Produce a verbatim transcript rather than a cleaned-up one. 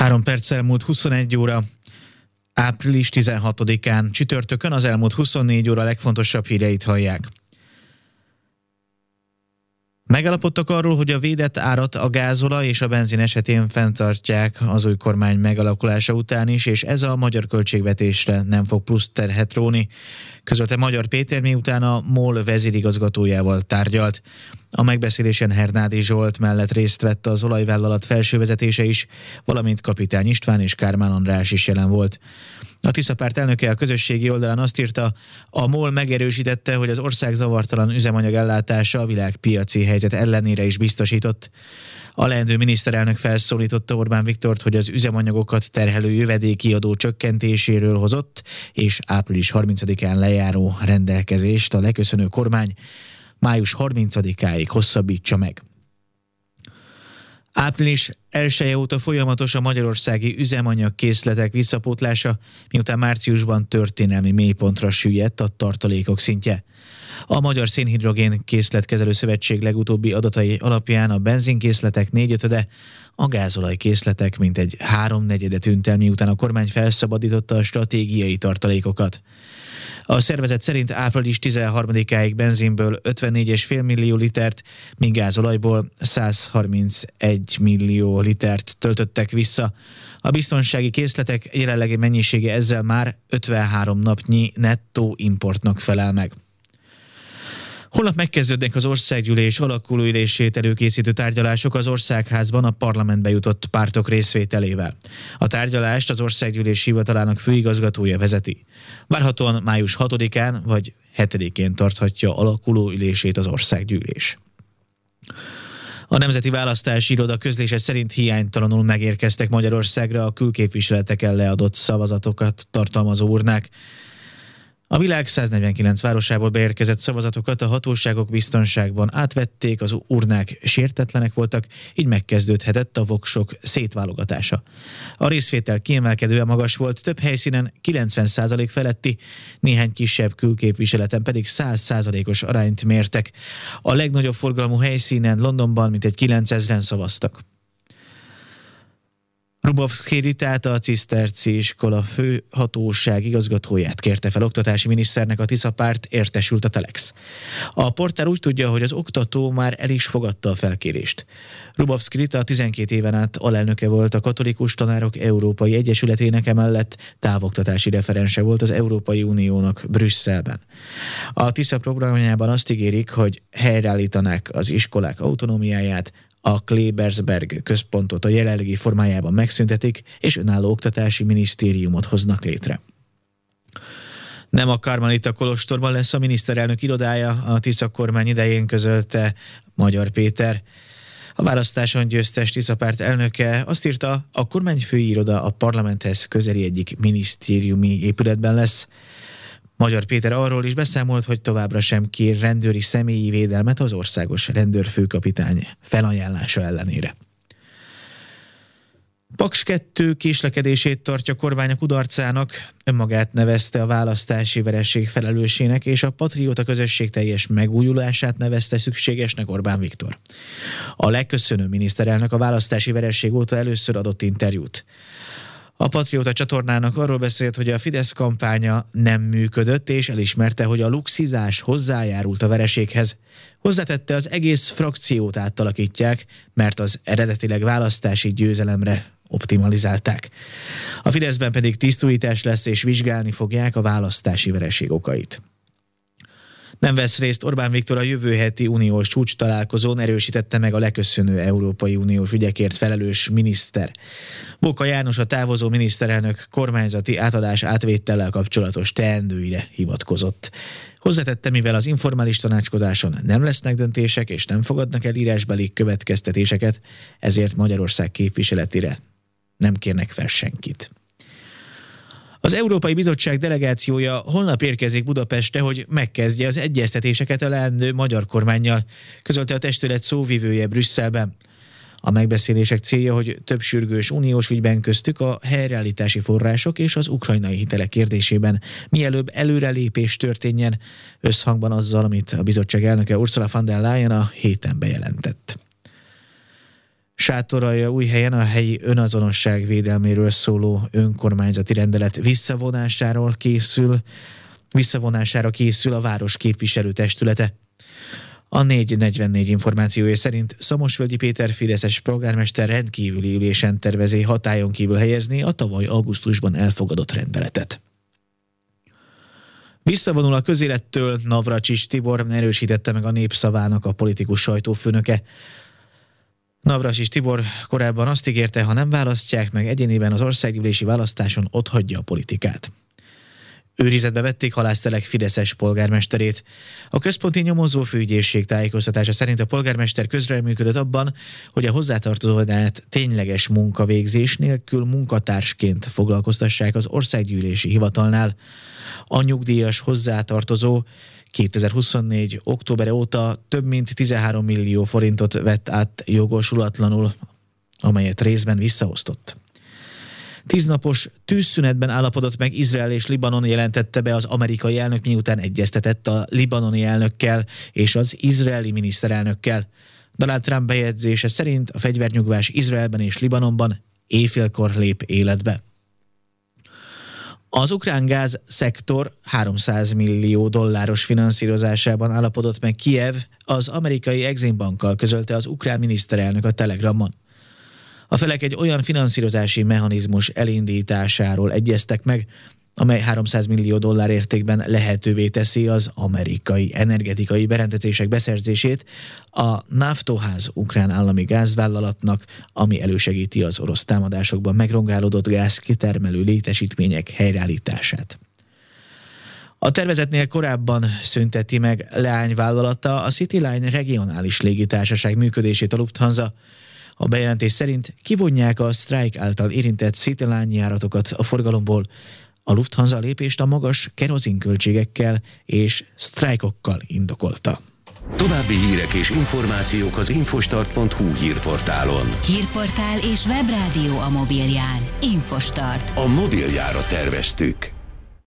Három perc elmúlt huszonegy óra, április tizenhatodikán, csütörtökön, az elmúlt huszonnégy óra legfontosabb híreit hallják. Megállapodtak arról, hogy a védett árat a gázolaj és a benzin esetén fenntartják az új kormány megalakulása után is, és ez a magyar költségvetésre nem fog plusz terhet róni, közölte Magyar Péter, miután a MOL vezérigazgatójával tárgyalt. A megbeszélésen Hernádi Zsolt mellett részt vett az olajvállalat felsővezetése is, valamint Kapitány István és Kármán András is jelen volt. A Tisza Párt elnöke a közösségi oldalán azt írta, a MOL megerősítette, hogy az ország zavartalan üzemanyag ellátása a világpiaci helyzet ellenére is biztosított. A leendő miniszterelnök felszólította Orbán Viktort, hogy az üzemanyagokat terhelő jövedéki adó csökkentéséről hozott és április harmincadikán lejáró rendelkezést a leköszönő kormány május harmincadikáig hosszabbítsa meg. Április elseje óta folyamatos a magyarországi üzemanyagkészletek visszapótlása, miután márciusban történelmi mélypontra süllyedt a tartalékok szintje. A Magyar Szénhidrogén Készletkezelő Szövetség legutóbbi adatai alapján a benzinkészletek négyötöde, a gázolajkészletek mintegy háromnegyede tűnt el, miután a kormány felszabadította a stratégiai tartalékokat. A szervezet szerint április tizenharmadikáig benzinből ötvennégy egész öt millió litert, míg gázolajból száz harmincegy millió litert töltöttek vissza. A biztonsági készletek jelenlegi mennyisége ezzel már ötvenhárom napnyi nettó importnak felel meg. Holnap megkezdődnek az országgyűlés alakulóülését előkészítő tárgyalások az Országházban a parlamentbe jutott pártok részvételével. A tárgyalást az Országgyűlés hivatalának főigazgatója vezeti. Várhatóan május hatodikán vagy hetedikén tarthatja alakulóülését az Országgyűlés. A Nemzeti Választási Iroda közlése szerint hiánytalanul megérkeztek Magyarországra a külképviseleteken leadott szavazatokat tartalmazó urnák. A világ száznegyvenkilenc városából beérkezett szavazatokat a hatóságok biztonságban átvették, az urnák sértetlenek voltak, így megkezdődhetett a voksok szétválogatása. A részvétel kiemelkedően magas volt, több helyszínen kilencven százalék feletti, néhány kisebb külképviseleten pedig száz százalékos arányt mértek. A legnagyobb forgalmú helyszínen, Londonban mintegy kilencezren szavaztak. Rubovszki Ritát, a Ciszterci iskola főhatóság igazgatóját kérte fel oktatási miniszternek a Tisza Párt, értesült a Telex. A portál úgy tudja, hogy az oktató már el is fogadta a felkérést. Rubovszki Rita tizenkét éven át alelnöke volt a Katolikus Tanárok Európai Egyesületének, emellett távoktatási referense volt az Európai Uniónak Brüsszelben. A Tisza programjában azt ígérik, hogy helyreállítanák az iskolák autonómiáját, a Klebersberg központot a jelenlegi formájában megszüntetik, és önálló oktatási minisztériumot hoznak létre. Nem a Karmelita kolostorban lesz a miniszterelnök irodája, a Tisza kormány idején közölte Magyar Péter. A választáson győztes Tisza Párt elnöke azt írta, a kormányfői iroda a parlamenthez közeli egyik minisztériumi épületben lesz. Magyar Péter arról is beszámolt, hogy továbbra sem kér rendőri személyi védelmet az országos rendőrfőkapitány felajánlása ellenére. Paks kettő késlekedését tartja kormány a kudarcának, önmagát nevezte a választási vereség felelősének, és a patrióta közösség teljes megújulását nevezte szükségesnek Orbán Viktor. A legköszönő miniszterelnök a választási vereség óta először adott interjút. A Patrióta csatornának arról beszélt, hogy a Fidesz kampánya nem működött, és elismerte, hogy a luxizás hozzájárult a vereséghez. Hozzátette, az egész frakciót átalakítják, mert az eredetileg választási győzelemre optimalizálták. A Fideszben pedig tisztújítás lesz, és vizsgálni fogják a választási vereség okait. Nem vesz részt Orbán Viktor a jövő heti uniós csúcs találkozón, erősítette meg a leköszönő Európai Uniós ügyekért felelős miniszter. Bóka János a távozó miniszterelnök kormányzati átadás átvétellel kapcsolatos teendőire hivatkozott. Hozzátette, mivel az informális tanácskozáson nem lesznek döntések és nem fogadnak el írásbeli következtetéseket, ezért Magyarország képviseletére nem kérnek fel senkit. Az Európai Bizottság delegációja holnap érkezik Budapestre, hogy megkezdje az egyeztetéseket a leendő magyar kormánnyal, közölte a testület szóvivője Brüsszelben. A megbeszélések célja, hogy több sürgős uniós ügyben, köztük a helyreállítási források és az ukrajnai hitelek kérdésében mielőbb előrelépés történjen, összhangban azzal, amit a bizottság elnöke Ursula von der Leyen a héten bejelentett. Sátoralja Újhelyen a helyi önazonosság védelméről szóló önkormányzati rendelet visszavonásáról készül, visszavonására készül a város képviselőtestülete. A négy negyvennégy információja szerint Szamosvölgyi Péter fideszes polgármester rendkívüli ülésen tervezi hatályon kívül helyezni a tavaly augusztusban elfogadott rendeletet. Visszavonul a közélettől, Navracsics Tibor erősítette meg a Népszavának a politikus sajtófőnöke. Navracsics Tibor korábban azt ígérte, ha nem választják meg egyéniben az országgyűlési választáson, otthagyja a politikát. Őrizetbe vették Halásztelek fideszes polgármesterét. A központi nyomozó főügyészség tájékoztatása szerint a polgármester közreműködött abban, hogy a hozzátartozódát tényleges munkavégzés nélkül munkatársként foglalkoztassák az országgyűlési hivatalnál. A nyugdíjas hozzátartozó kétezer-huszonnégy. októbere óta több mint tizenhárom millió forintot vett át jogosulatlanul, amelyet részben visszaosztott. Tíznapos tűzszünetben állapodott meg Izrael és Libanon, jelentette be az amerikai elnök, miután egyeztetett a libanoni elnökkel és az izraeli miniszterelnökkel. Donald Trump bejegyzése szerint a fegyvernyugvás Izraelben és Libanonban éjfélkor lép életbe. Az ukrán gáz szektor háromszáz millió dolláros finanszírozásában állapodott meg Kijev, az amerikai Exim Bankkal, közölte az ukrán miniszterelnök a Telegramon. A felek egy olyan finanszírozási mechanizmus elindításáról egyeztek meg, amely háromszáz millió dollár értékben lehetővé teszi az amerikai energetikai berendezések beszerzését a Naftoház ukrán állami gázvállalatnak, ami elősegíti az orosz támadásokban megrongálódott gázkitermelő létesítmények helyreállítását. A tervezetnél korábban szünteti meg leányvállalata a Cityline regionális légitársaság működését a Lufthansa. A bejelentés szerint kivonják a sztrájk által érintett Cityline járatokat a forgalomból. A Lufthansa lépést a magas kerozinköltségekkel és sztrájkokkal indokolta. További hírek és információk az infostart pont hu hírportálon. Hírportál és webrádió a mobilján. Infostart. A mobiljára terveztük.